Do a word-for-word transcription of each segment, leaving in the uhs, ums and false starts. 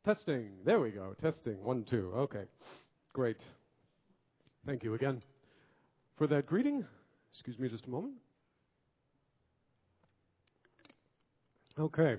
Testing. There we go. Testing. One, two. Okay. Great. Thank you again for that greeting. Excuse me just a moment. Okay.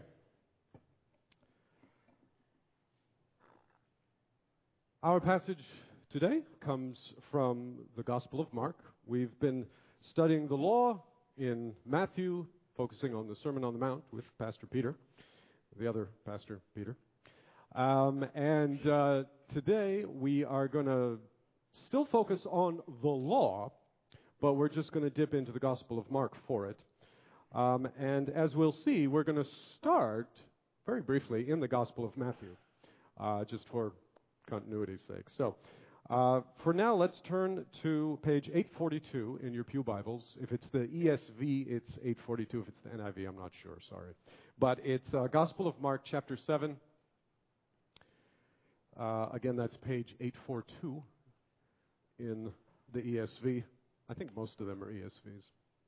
Our passage today comes from the Gospel of Mark. We've been studying the law in Matthew, focusing on the Sermon on the Mount with Pastor Peter, the other Pastor Peter. Um, and uh, today we are going to still focus on the law, but we're just going to dip into the Gospel of Mark for it. Um, and as we'll see, we're going to start very briefly in the Gospel of Matthew, uh, just for continuity's sake. So uh, for now, let's turn to page eight forty-two in your pew Bibles. If it's the E S V, it's eight forty-two. If it's the N I V, I'm not sure, sorry. But it's uh, Gospel of Mark, chapter seven. Uh, again, that's page eight forty-two in the E S V. I think most of them are E S Vs.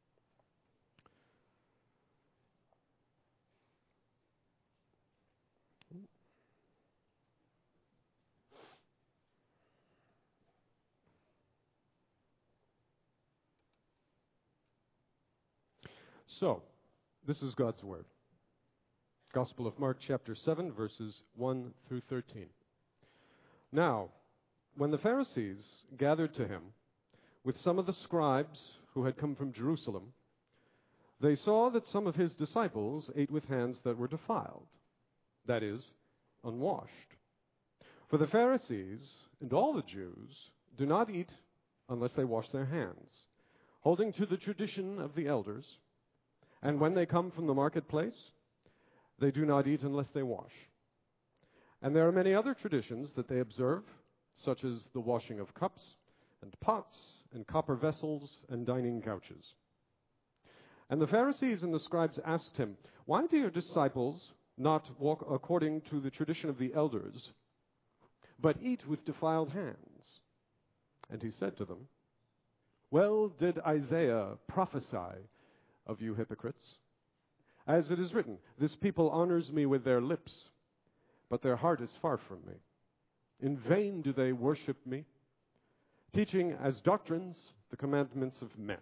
So, this is God's Word. Gospel of Mark, chapter seven, verses one through thirteen. Now, when the Pharisees gathered to him with some of the scribes who had come from Jerusalem, they saw that some of his disciples ate with hands that were defiled, that is, unwashed. For the Pharisees and all the Jews do not eat unless they wash their hands, holding to the tradition of the elders. And when they come from the marketplace, they do not eat unless they wash. And there are many other traditions that they observe, such as the washing of cups and pots and copper vessels and dining couches. And the Pharisees and the scribes asked him, "Why do your disciples not walk according to the tradition of the elders, but eat with defiled hands?" And he said to them, "Well did Isaiah prophesy of you hypocrites. As it is written, this people honors me with their lips, but their heart is far from me. In vain do they worship me, teaching as doctrines the commandments of men.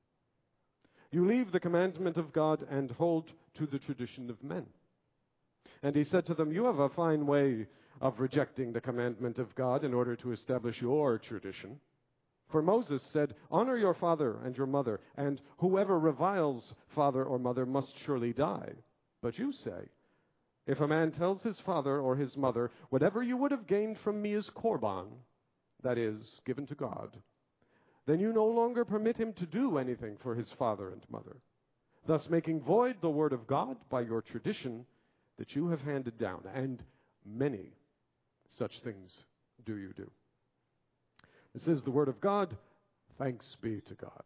You leave the commandment of God and hold to the tradition of men." And he said to them, "You have a fine way of rejecting the commandment of God in order to establish your tradition. For Moses said, 'Honor your father and your mother, and whoever reviles father or mother must surely die.' But you say, 'If a man tells his father or his mother, whatever you would have gained from me is korban,' that is, given to God, then you no longer permit him to do anything for his father and mother, thus making void the word of God by your tradition that you have handed down. And many such things do you do." This is the word of God. Thanks be to God.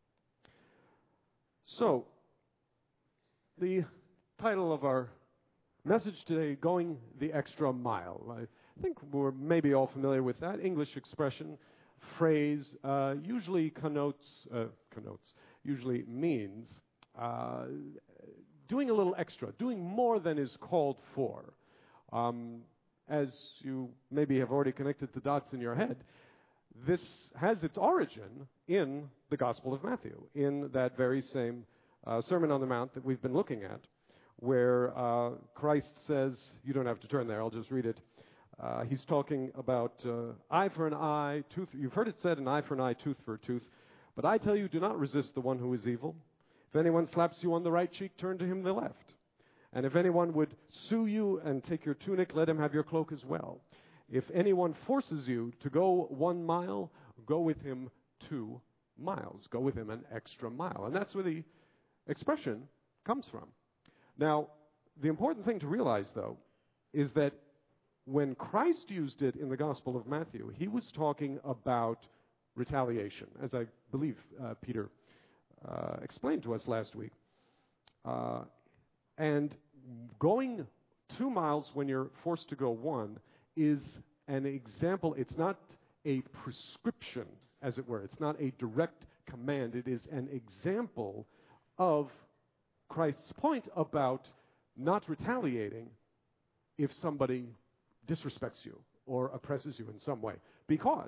So, the title of our message today, Going the Extra Mile. I think we're maybe all familiar with that English expression, phrase, uh, usually connotes, uh, connotes, usually means uh, doing a little extra, doing more than is called for. Um, as you maybe have already connected the dots in your head, this has its origin in the Gospel of Matthew, in that very same uh, Sermon on the Mount that we've been looking at, where uh, Christ says, you don't have to turn there, I'll just read it. Uh, he's talking about uh, eye for an eye, tooth. You've heard it said, an eye for an eye, tooth for a tooth. But I tell you, do not resist the one who is evil. If anyone slaps you on the right cheek, turn to him the left. And if anyone would sue you and take your tunic, let him have your cloak as well. If anyone forces you to go one mile, go with him two miles. Go with him an extra mile. And that's where the expression comes from. Now, the important thing to realize, though, is that when Christ used it in the Gospel of Matthew, he was talking about retaliation, as I believe uh, Peter uh, explained to us last week. Uh, and going two miles when you're forced to go one is an example. It's not a prescription, as it were. It's not a direct command. It is an example of Christ's point about not retaliating if somebody disrespects you or oppresses you in some way. Because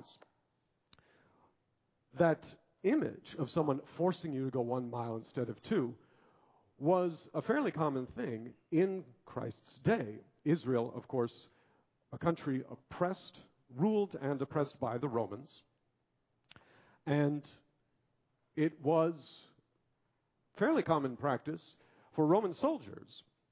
that image of someone forcing you to go one mile instead of two was a fairly common thing in Christ's day. Israel, of course, a country oppressed, ruled and oppressed by the Romans. And it was fairly common practice for Roman soldiers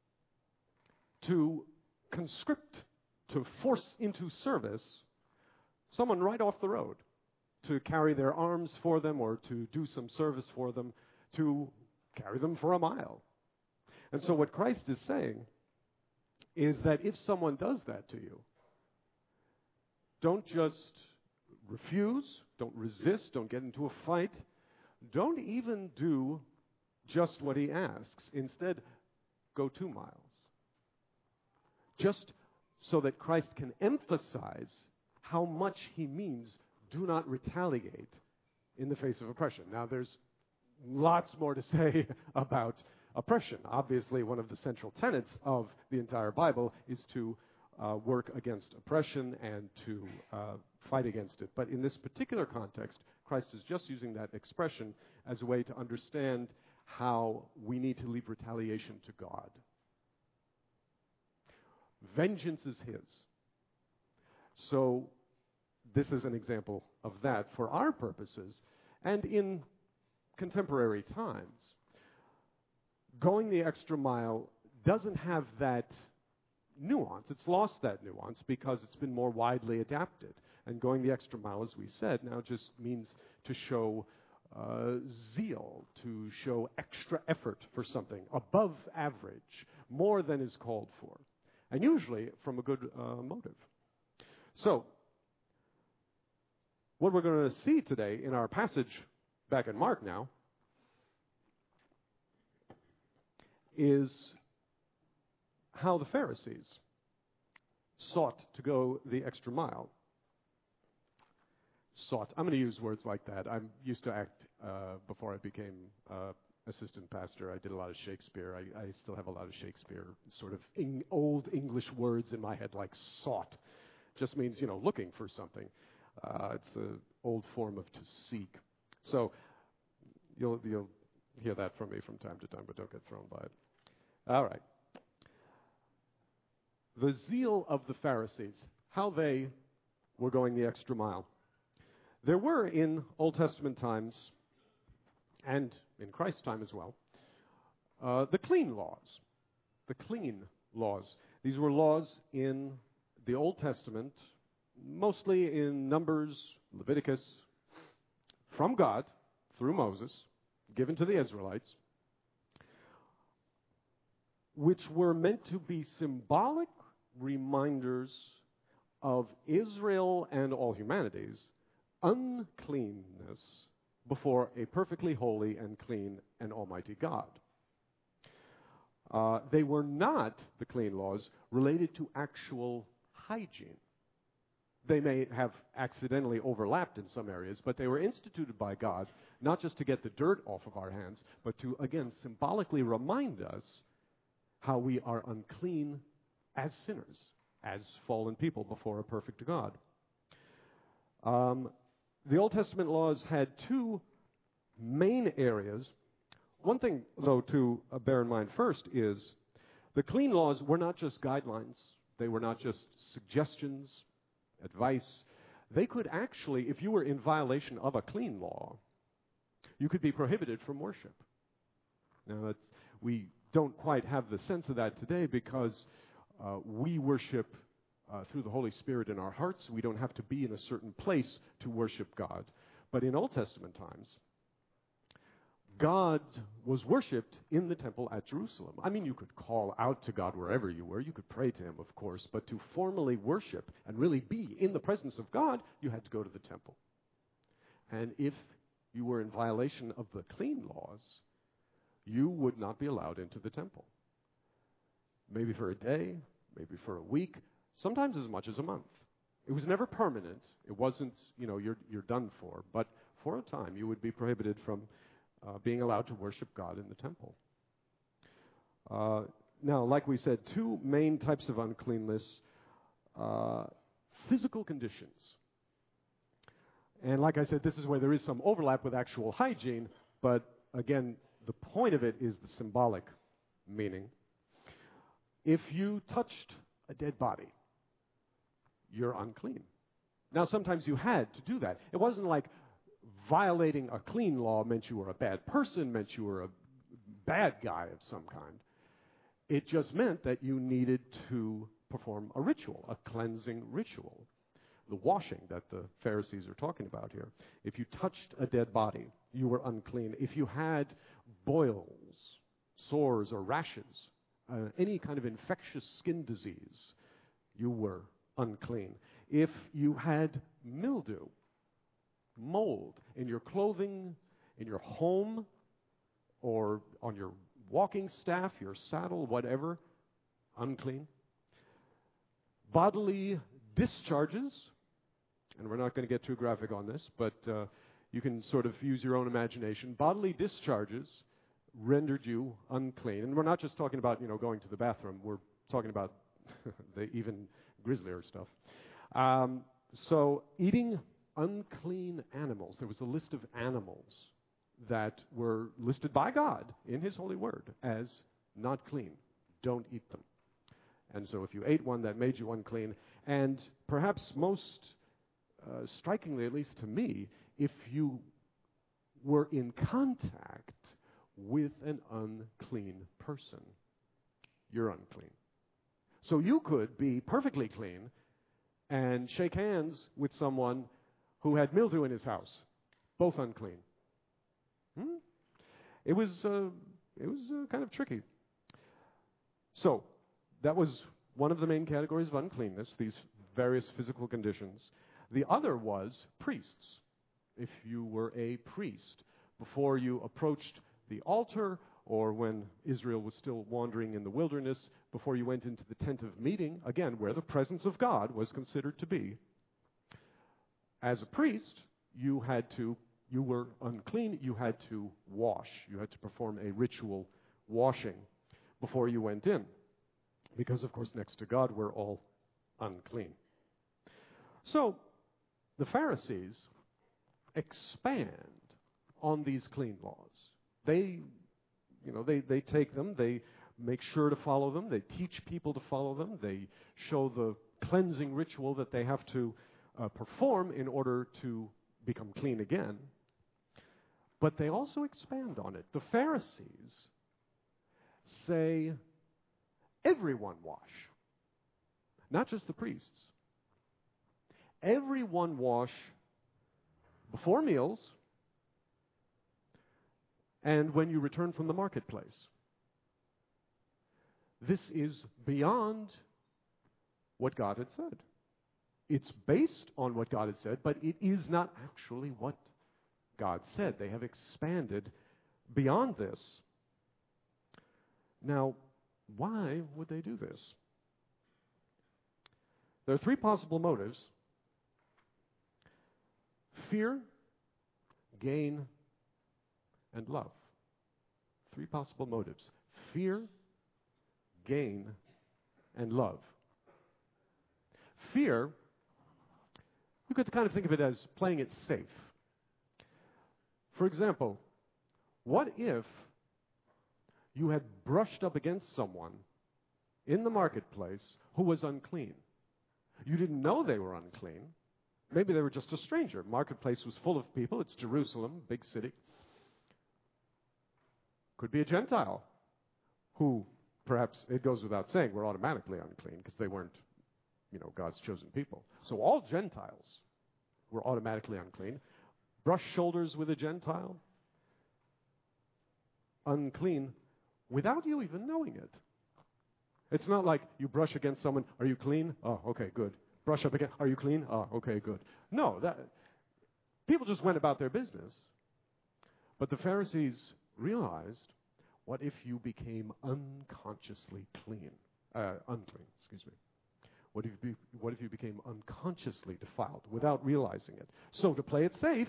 to conscript, to force into service someone right off the road, to carry their arms for them or to do some service for them, to carry them for a mile. And so what Christ is saying is that if someone does that to you, don't just refuse, don't resist, don't get into a fight, don't even do just what he asks. Instead, go two miles. Just so that Christ can emphasize how much he means do not retaliate in the face of oppression. Now, there's lots more to say about oppression. Obviously, one of the central tenets of the entire Bible is to uh, work against oppression and to uh, fight against it. But in this particular context, Christ is just using that expression as a way to understand how we need to leave retaliation to God. Vengeance is his. So this is an example of that for our purposes. And in contemporary times, going the extra mile doesn't have that nuance. It's lost that nuance because it's been more widely adapted. And going the extra mile, as we said, now just means to show uh, zeal, to show extra effort for something, above average, more than is called for, and usually from a good uh, motive. So, what we're going to see today in our passage back in Mark now is how the Pharisees sought to go the extra mile. Sought. I'm going to use words like that. I used to act uh, before I became uh, assistant pastor. I did a lot of Shakespeare. I, I still have a lot of Shakespeare sort of in, old English words in my head, like sought. Just means, you know, looking for something. Uh, it's an old form of to seek. So you'll, you'll hear that from me from time to time, but don't get thrown by it. All right. The zeal of the Pharisees, how they were going the extra mile. There were in Old Testament times, and in Christ's time as well, uh, the clean laws. The clean laws. These were laws in the Old Testament, mostly in Numbers, Leviticus, from God, through Moses, given to the Israelites, which were meant to be symbolic reminders of Israel and all humanity's uncleanness before a perfectly holy and clean and almighty God. Uh, they were not, the clean laws, related to actual hygiene. They may have accidentally overlapped in some areas, but they were instituted by God, not just to get the dirt off of our hands, but to, again, symbolically remind us how we are unclean as sinners, as fallen people before a perfect God. Um, the Old Testament laws had two main areas. One thing, though, to uh, bear in mind first is the clean laws were not just guidelines. They were not just suggestions, advice. They could actually, if you were in violation of a clean law, you could be prohibited from worship. Now, that's, we don't quite have the sense of that today because uh, we worship uh, through the Holy Spirit in our hearts. We don't have to be in a certain place to worship God. But in Old Testament times, God was worshipped in the temple at Jerusalem. I mean, you could call out to God wherever you were. You could pray to him, of course. But to formally worship and really be in the presence of God, you had to go to the temple. And if you were in violation of the clean laws, you would not be allowed into the temple. Maybe for a day, maybe for a week, sometimes as much as a month. It was never permanent. It wasn't, you know, you're, you're done for. But for a time, you would be prohibited from Uh, being allowed to worship God in the temple. Uh, now, like we said, two main types of uncleanness. uh, physical conditions. And like I said, this is where there is some overlap with actual hygiene, but again, the point of it is the symbolic meaning. If you touched a dead body, you're unclean. Now, sometimes you had to do that. It wasn't like violating a clean law meant you were a bad person, meant you were a bad guy of some kind. It just meant that you needed to perform a ritual, a cleansing ritual. The washing that the Pharisees are talking about here. If you touched a dead body, you were unclean. If you had boils, sores, or rashes, uh, any kind of infectious skin disease, you were unclean. If you had mildew, mold in your clothing, in your home, or on your walking staff, your saddle, whatever, unclean. Bodily discharges, and we're not going to get too graphic on this, but uh, you can sort of use your own imagination. Bodily discharges rendered you unclean. And we're not just talking about, you know, going to the bathroom. We're talking about the even grislier stuff. Um, so eating unclean animals. There was a list of animals that were listed by God in His holy word as not clean. Don't eat them. And so if you ate one, that made you unclean. And perhaps most uh, strikingly, at least to me, if you were in contact with an unclean person, you're unclean. So you could be perfectly clean and shake hands with someone who had mildew in his house, both unclean. Hmm? It was uh, it was uh, kind of tricky. So that was one of the main categories of uncleanness, these various physical conditions. The other was priests. If you were a priest, before you approached the altar, or when Israel was still wandering in the wilderness, before you went into the tent of meeting, again, where the presence of God was considered to be, as a priest, you had to, you were unclean, you had to wash. You had to perform a ritual washing before you went in. Because, of course, next to God, we're all unclean. So, the Pharisees expand on these clean laws. They, you know, they, they take them, they make sure to follow them, they teach people to follow them, they show the cleansing ritual that they have to uh, perform in order to become clean again. But they also expand on it. The Pharisees say, everyone wash, not just the priests. Everyone wash before meals and when you return from the marketplace. This is beyond what God had said. It's based on what God had said, but it is not actually what God said. They have expanded beyond this. Now, why would they do this? There are three possible motives: fear, gain, and love. Three possible motives: fear, gain, and love. Fear, you could kind of think of it as playing it safe. For example, what if you had brushed up against someone in the marketplace who was unclean? You didn't know they were unclean. Maybe they were just a stranger. Marketplace was full of people. It's Jerusalem, big city. Could be a Gentile who, perhaps, it goes without saying, were automatically unclean because they weren't, you know, God's chosen people. So all Gentiles were automatically unclean. Brush shoulders with a Gentile, unclean, without you even knowing it. It's not like you brush against someone, are you clean? Oh, okay, good. Brush up again, are you clean? Oh, okay, good. No, that people just went about their business. But the Pharisees realized, what if you became unconsciously clean, uh, unclean, excuse me. What if, you be, what if you became unconsciously defiled without realizing it? So to play it safe,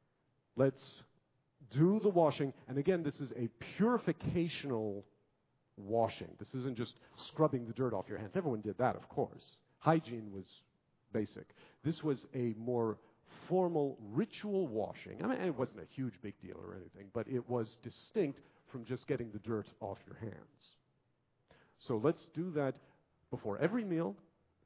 let's do the washing. And again, this is a purificational washing. This isn't just scrubbing the dirt off your hands. Everyone did that, of course. Hygiene was basic. This was a more formal ritual washing. I mean, it wasn't a huge big deal or anything, but it was distinct from just getting the dirt off your hands. So let's do that before every meal,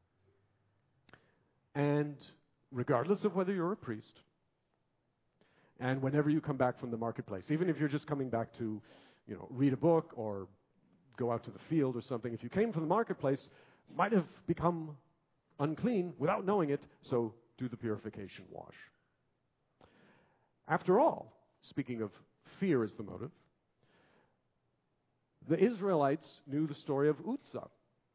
and regardless of whether you're a priest, and whenever you come back from the marketplace, even if you're just coming back to, you know, read a book or go out to the field or something, if you came from the marketplace, might have become unclean without knowing it, so do the purification wash. After all, speaking of fear as the motive, the Israelites knew the story of Uzzah.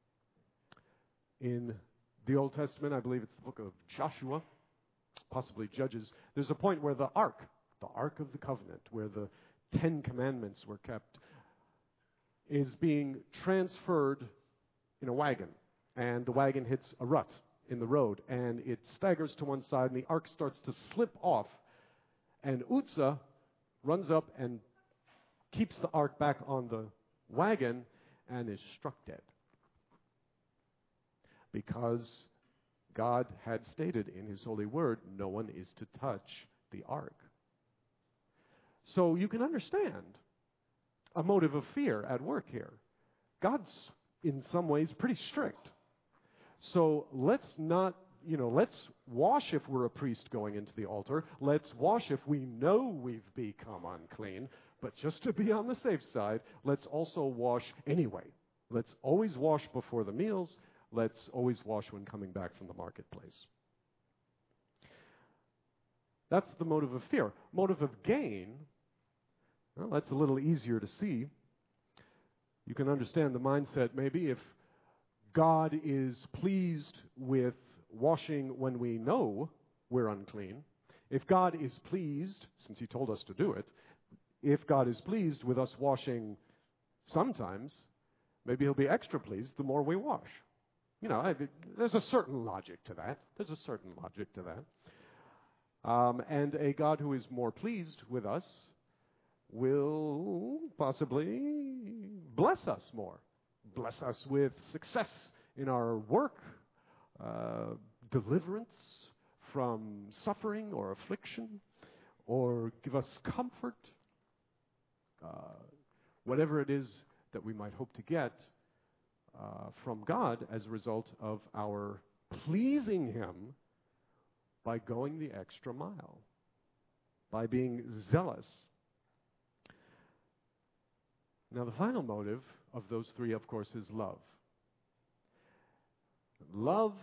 In the Old Testament, I believe it's the book of Joshua, possibly Judges, there's a point where the Ark, the Ark of the Covenant, where the Ten Commandments were kept, is being transferred in a wagon. And the wagon hits a rut in the road, and it staggers to one side, and the Ark starts to slip off. And Uzzah runs up and keeps the Ark back on the wagon and is struck dead. Because God had stated in His holy word, no one is to touch the Ark. So you can understand a motive of fear at work here. God's, in some ways, pretty strict. So let's not, you know, let's wash if we're a priest going into the altar. Let's wash if we know we've become unclean. But just to be on the safe side, let's also wash anyway. Let's always wash before the meals. Let's always wash when coming back from the marketplace. That's the motive of fear. Motive of gain, well, that's a little easier to see. You can understand the mindset maybe if God is pleased with washing when we know we're unclean. If God is pleased, since He told us to do it, if God is pleased with us washing sometimes, maybe He'll be extra pleased the more we wash. You know, I, there's a certain logic to that. There's a certain logic to that. Um, and a God who is more pleased with us will possibly bless us more. Bless us with success in our work, uh, deliverance from suffering or affliction, or give us comfort, uh, whatever it is that we might hope to get uh, from God as a result of our pleasing Him by going the extra mile, by being zealous. Now, the final motive of those three, of course, is love. Love,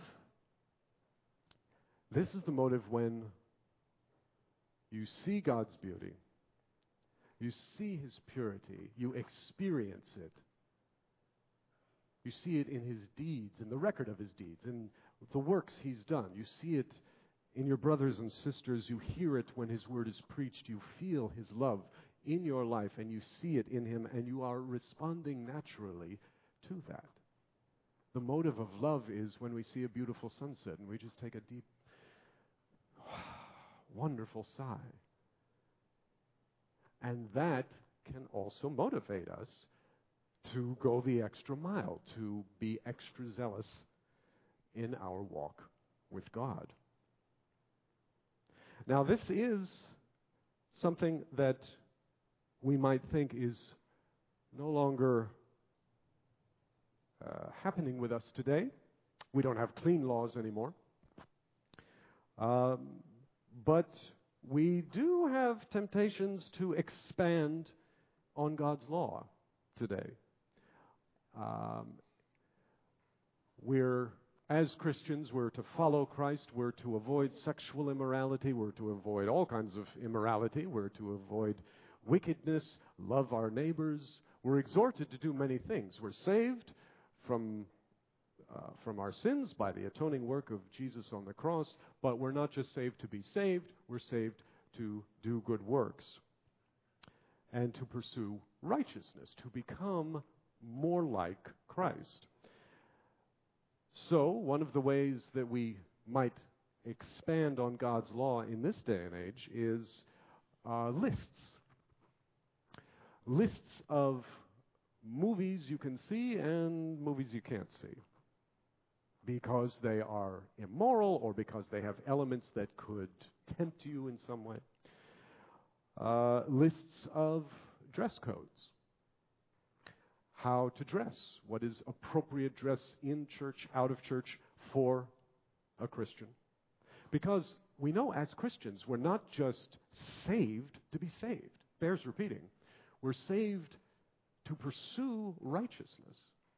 this is the motive when you see God's beauty, you see His purity, you experience it. You see it in His deeds, in the record of His deeds, in the works He's done. You see it in your brothers and sisters. You hear it when His word is preached. You feel His love in your life, and you see it in Him, and you are responding naturally to that. The motive of love is when we see a beautiful sunset, and we just take a deep, wonderful sigh. And that can also motivate us to go the extra mile, to be extra zealous in our walk with God. Now, this is something that we might think is no longer uh, happening with us today. We don't have clean laws anymore. Um, but we do have temptations to expand on God's law today. Um, we're, as Christians, we're to follow Christ. We're to avoid sexual immorality. We're to avoid all kinds of immorality. We're to avoid wickedness, love our neighbors. We're exhorted to do many things. We're saved from uh, from our sins by the atoning work of Jesus on the cross, but we're not just saved to be saved. We're saved to do good works and to pursue righteousness, to become more like Christ. So, one of the ways that we might expand on God's law in this day and age is uh, lists. Lists of movies you can see and movies you can't see, because they are immoral or because they have elements that could tempt you in some way. Uh, lists of dress codes. How to dress. What is appropriate dress in church, out of church for a Christian. Because we know as Christians, we're not just saved to be saved. Bears repeating. We're saved to pursue righteousness.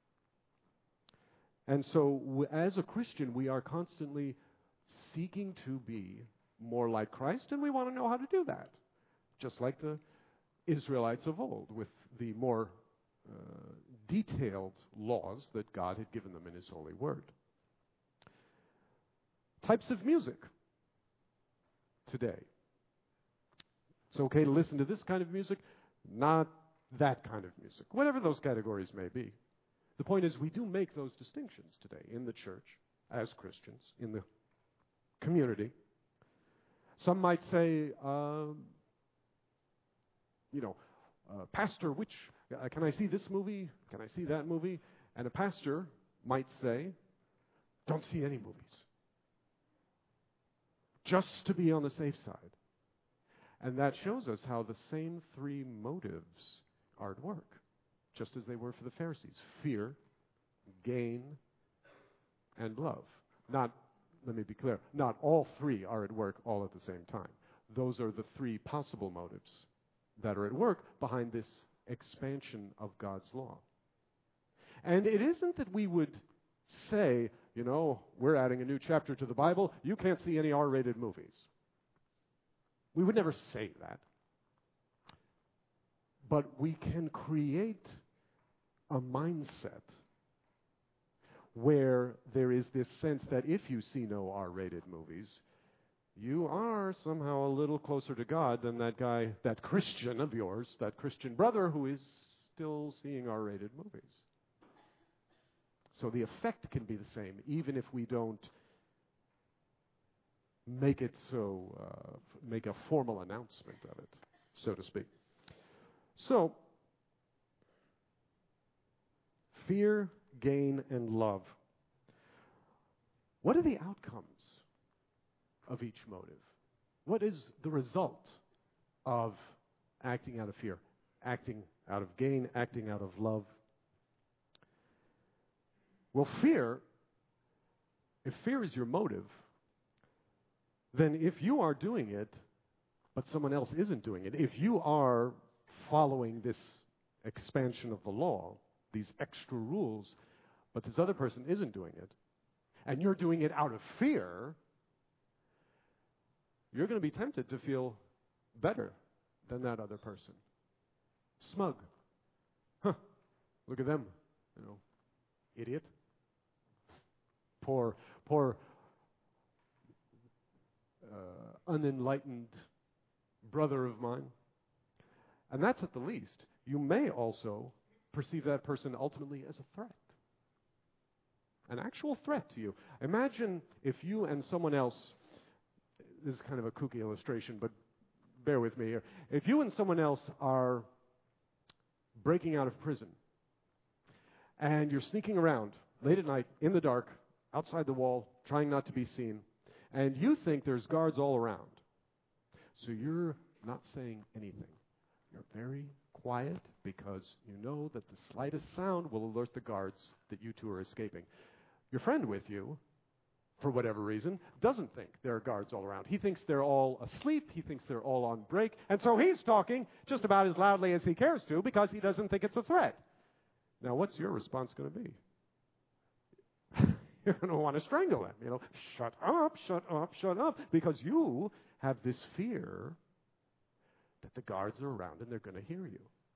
And so, w- as a Christian, we are constantly seeking to be more like Christ, and we want to know how to do that. Just like the Israelites of old, with the more uh, detailed laws that God had given them in His holy word. Types of music today. It's okay to listen to this kind of music, not that kind of music, whatever those categories may be. The point is, we do make those distinctions today in the church, as Christians, in the community. Some might say, um, you know, uh, Pastor, which, uh, can I see this movie? Can I see that movie? And a pastor might say, don't see any movies. Just to be on the safe side. And that shows us how the same three motives are at work, just as they were for the Pharisees. Fear, gain, and love. Not, let me be clear, not all three are at work all at the same time. Those are the three possible motives that are at work behind this expansion of God's law. And it isn't that we would say, you know, we're adding a new chapter to the Bible, you can't see any R-rated movies. We would never say that. But we can create a mindset where there is this sense that if you see no R-rated movies, you are somehow a little closer to God than that guy, that Christian of yours, that Christian brother who is still seeing R-rated movies. So the effect can be the same, even if we don't make it so, uh, make a formal announcement of it, so to speak. So, fear, gain, and love. What are the outcomes of each motive? What is the result of acting out of fear, acting out of gain, acting out of love? Well, fear, if fear is your motive, then if you are doing it, but someone else isn't doing it, if you are following this expansion of the law, these extra rules, but this other person isn't doing it, and you're doing it out of fear, you're going to be tempted to feel better than that other person. Smug. Huh, look at them, you know, idiot. Poor, poor, uh, unenlightened brother of mine. And that's at the least. You may also perceive that person ultimately as a threat. An actual threat to you. Imagine if you and someone else, this is kind of a kooky illustration, but bear with me here. If you and someone else are breaking out of prison, and you're sneaking around late at night, in the dark, outside the wall, trying not to be seen, and you think there's guards all around. So you're not saying anything. You're very quiet because you know that the slightest sound will alert the guards that you two are escaping. Your friend with you, for whatever reason, doesn't think there are guards all around. He thinks they're all asleep. He thinks they're all on break. And so he's talking just about as loudly as he cares to because he doesn't think it's a threat. Now, what's your response going to be? You're going to want to strangle him. You know, shut up, shut up, shut up. Because you have this fear that the guards are around and they're going to hear you.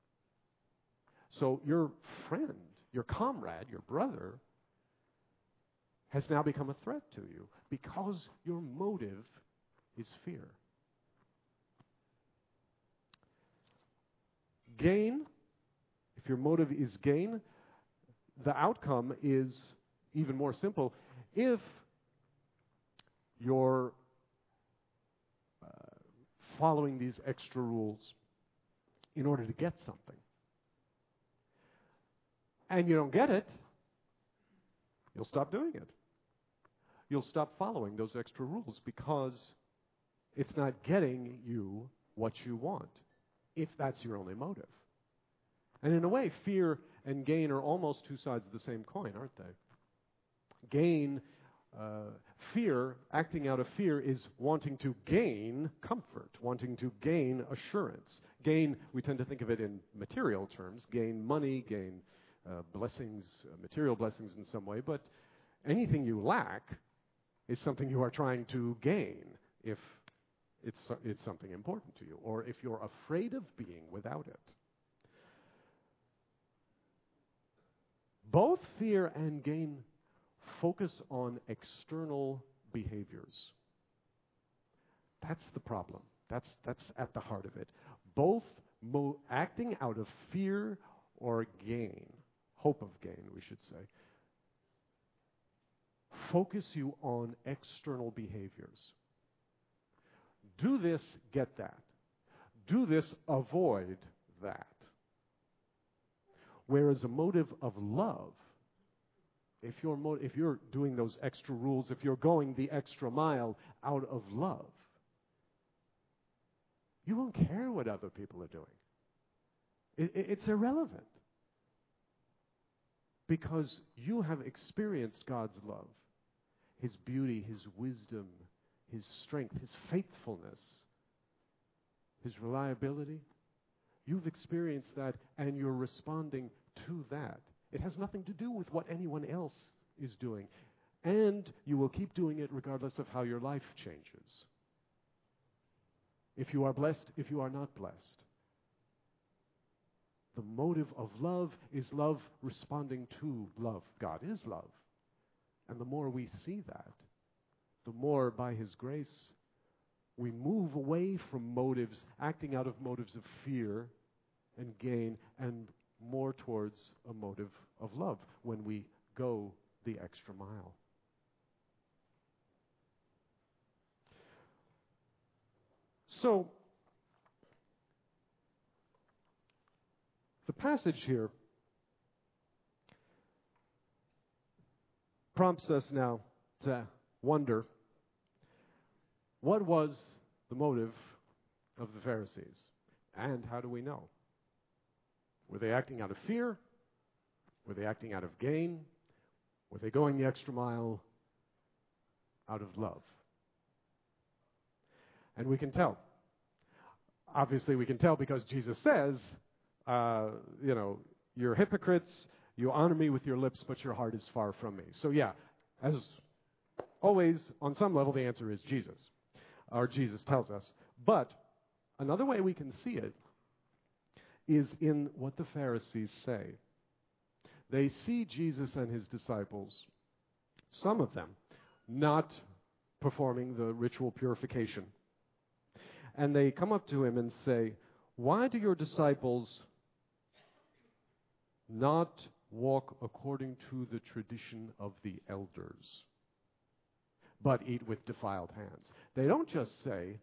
So your friend, your comrade, your brother, has now become a threat to you because your motive is fear. Gain, if your motive is gain, the outcome is even more simple. If you're uh, following these extra rules in order to get something, and you don't get it, you'll stop doing it. You'll stop following those extra rules because it's not getting you what you want, if that's your only motive. And in a way, fear and gain are almost two sides of the same coin, aren't they? Gain, uh, fear, acting out of fear is wanting to gain comfort, wanting to gain assurance. Gain, we tend to think of it in material terms, gain money, gain uh, blessings, uh, material blessings in some way, but anything you lack is something you are trying to gain if it's, it's something important to you, or if you're afraid of being without it. Both fear and gain focus on external behaviors. That's the problem. That's, that's at the heart of it. Both mo- acting out of fear or gain, hope of gain, we should say, focus you on external behaviors. Do this, get that. Do this, avoid that. Whereas a motive of love, if you're, mo- if you're doing those extra rules, if you're going the extra mile out of love, you won't care what other people are doing. It, it, it's irrelevant. Because you have experienced God's love, His beauty, His wisdom, His strength, His faithfulness, His reliability. You've experienced that, and you're responding to that. It has nothing to do with what anyone else is doing. And you will keep doing it regardless of how your life changes. If you are blessed, if you are not blessed. The motive of love is love responding to love. God is love. And the more we see that, the more by His grace we move away from motives, acting out of motives of fear and gain, and more towards a motive of love when we go the extra mile. So, the passage here prompts us now to wonder, what was the motive of the Pharisees? And how do we know? Were they acting out of fear? Were they acting out of gain? Were they going the extra mile out of love? And we can tell. Obviously, we can tell because Jesus says, uh, you know, you're hypocrites, you honor me with your lips, but your heart is far from me. So yeah, as always, on some level, the answer is Jesus. Or Jesus tells us. But another way we can see it is in what the Pharisees say. They see Jesus and His disciples, some of them, not performing the ritual purification. And they come up to Him and say, why do your disciples not walk according to the tradition of the elders, but eat with defiled hands? They don't just say,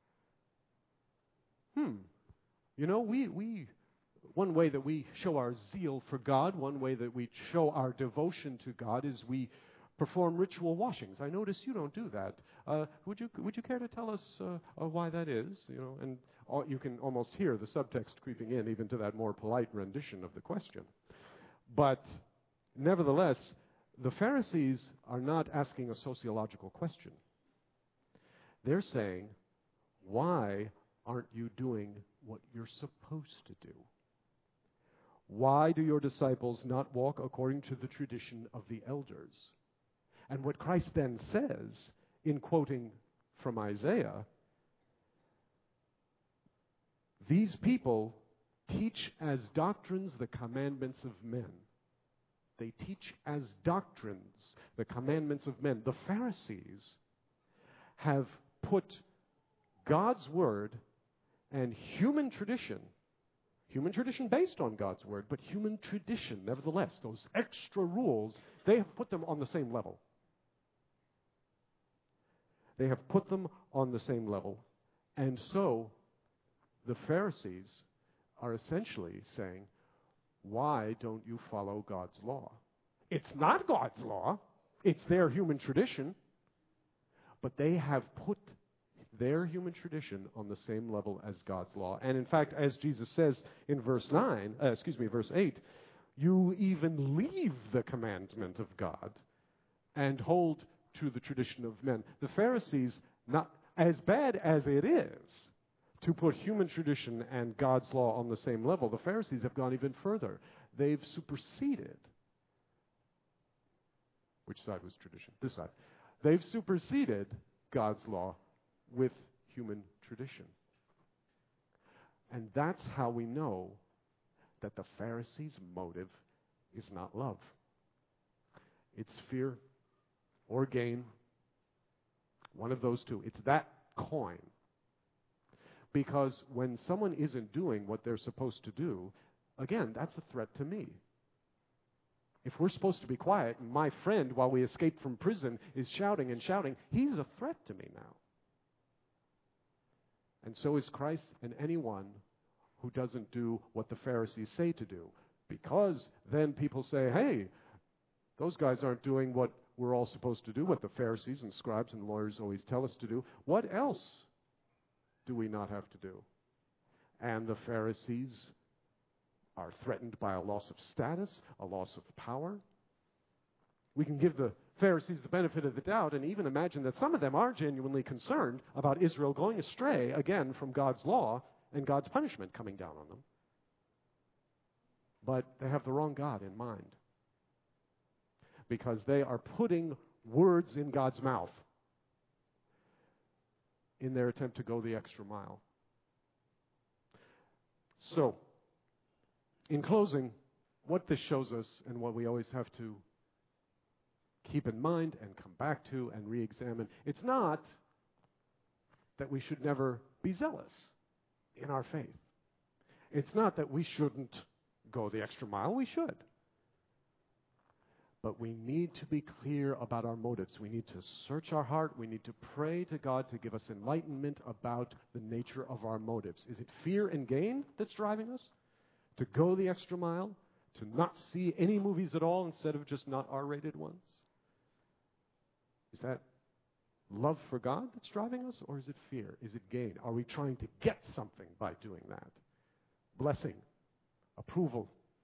hmm, you know, we, we, one way that we show our zeal for God, one way that we show our devotion to God is we perform ritual washings. I notice you don't do that. Uh, would you would you care to tell us uh, uh, why that is? You know, and all, you can almost hear the subtext creeping in, even to that more polite rendition of the question. But nevertheless, the Pharisees are not asking a sociological question. They're saying, why aren't you doing what you're supposed to do? Why do your disciples not walk according to the tradition of the elders? And what Christ then says, in quoting from Isaiah, these people teach as doctrines the commandments of men. They teach as doctrines the commandments of men. The Pharisees have put God's word and human tradition, human tradition based on God's word, but human tradition, nevertheless, those extra rules, they have put them on the same level. They have put them on the same level. And so, the Pharisees are essentially saying, why don't you follow God's law? It's not God's law. It's their human tradition. But they have put their human tradition on the same level as God's law. And in fact, as Jesus says in verse nine, uh, excuse me, verse eight, you even leave the commandment of God and hold to the tradition of men. The Pharisees, not as bad as it is to put human tradition and God's law on the same level, the Pharisees have gone even further. They've superseded. Which side was tradition? This side. They've superseded God's law with human tradition. And that's how we know that the Pharisees' motive is not love. It's fear or gain. One of those two. It's that coin. Because when someone isn't doing what they're supposed to do, again, that's a threat to me. If we're supposed to be quiet, and my friend, while we escape from prison, is shouting and shouting, he's a threat to me now. And so is Christ and anyone who doesn't do what the Pharisees say to do. Because then people say, hey, those guys aren't doing what we're all supposed to do, what the Pharisees and scribes and lawyers always tell us to do. What else do we not have to do? And the Pharisees are threatened by a loss of status, a loss of power. We can give the Pharisees the benefit of the doubt and even imagine that some of them are genuinely concerned about Israel going astray again from God's law and God's punishment coming down on them. But they have the wrong God in mind, because they are putting words in God's mouth in their attempt to go the extra mile. So, in closing, what this shows us, and what we always have to keep in mind and come back to and re-examine, it's not that we should never be zealous in our faith. It's not that we shouldn't go the extra mile. We should. But we need to be clear about our motives. We need to search our heart. We need to pray to God to give us enlightenment about the nature of our motives. Is it fear and gain that's driving us? To go the extra mile? To not see any movies at all instead of just not R-rated ones? Is that love for God that's driving us, or is it fear? Is it gain? Are we trying to get something by doing that? Blessing, approval.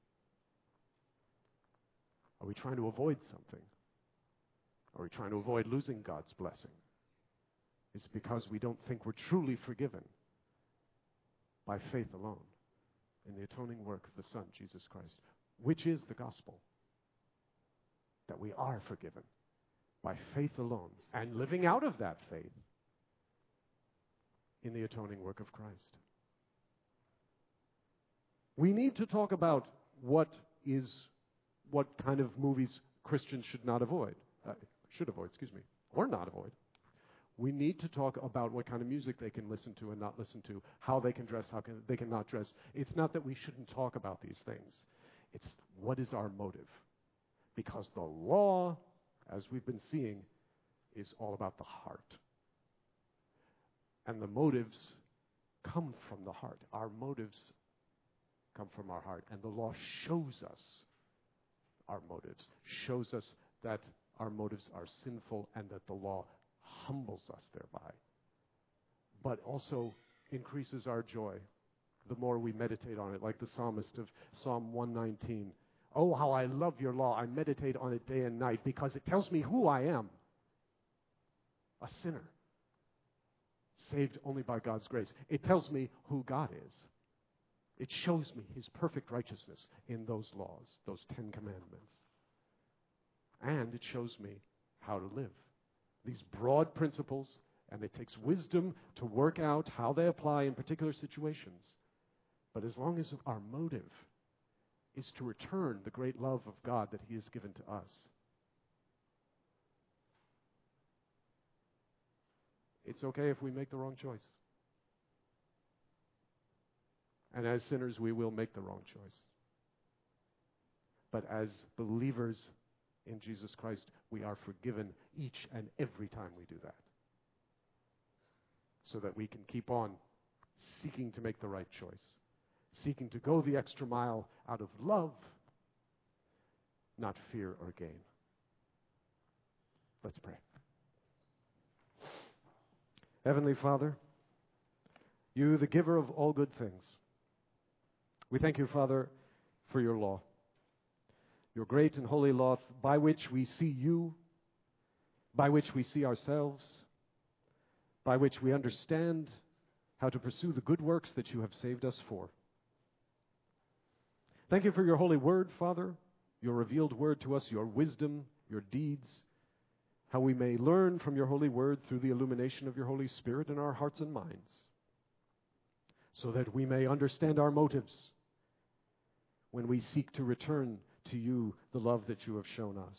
Are we trying to avoid something? Are we trying to avoid losing God's blessing? Is it because we don't think we're truly forgiven by faith alone in the atoning work of the Son, Jesus Christ, which is the gospel, that we are forgiven by faith alone and living out of that faith in the atoning work of Christ? We need to talk about what is, what kind of movies Christians should not avoid, uh, should avoid, excuse me, or not avoid. We need to talk about what kind of music they can listen to and not listen to, how they can dress, how can, they can not dress. It's not that we shouldn't talk about these things. It's what is our motive? Because the law, as we've been seeing, is all about the heart. And the motives come from the heart. Our motives come from our heart. And the law shows us our motives, shows us that our motives are sinful and that the law humbles us thereby, but also increases our joy the more we meditate on it, like the psalmist of Psalm one nineteen. Oh, how I love your law. I meditate on it day and night because it tells me who I am, a sinner, saved only by God's grace. It tells me who God is. It shows me his perfect righteousness in those laws, those Ten Commandments. And it shows me how to live. These broad principles, and it takes wisdom to work out how they apply in particular situations. But as long as our motive is to return the great love of God that he has given to us, it's okay if we make the wrong choice. And as sinners, we will make the wrong choice. But as believers in Jesus Christ, we are forgiven each and every time we do that, so that we can keep on seeking to make the right choice, seeking to go the extra mile out of love, not fear or gain. Let's pray. Heavenly Father, you, the giver of all good things, we thank you, Father, for your law, your great and holy law by which we see you, by which we see ourselves, by which we understand how to pursue the good works that you have saved us for. Thank you for your holy word, Father, your revealed word to us, your wisdom, your deeds, how we may learn from your holy word through the illumination of your Holy Spirit in our hearts and minds, so that we may understand our motives when we seek to return to you the love that you have shown us.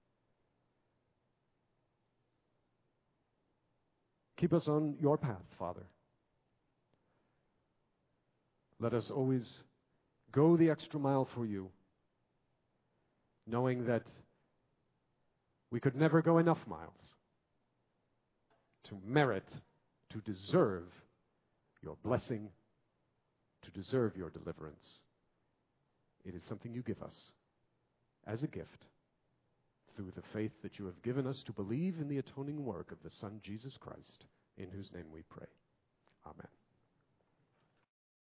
Keep us on your path, Father. Let us always go the extra mile for you, knowing that we could never go enough miles to merit, to deserve your blessing, to deserve your deliverance. It is something you give us as a gift through the faith that you have given us to believe in the atoning work of the Son, Jesus Christ, in whose name we pray. Amen.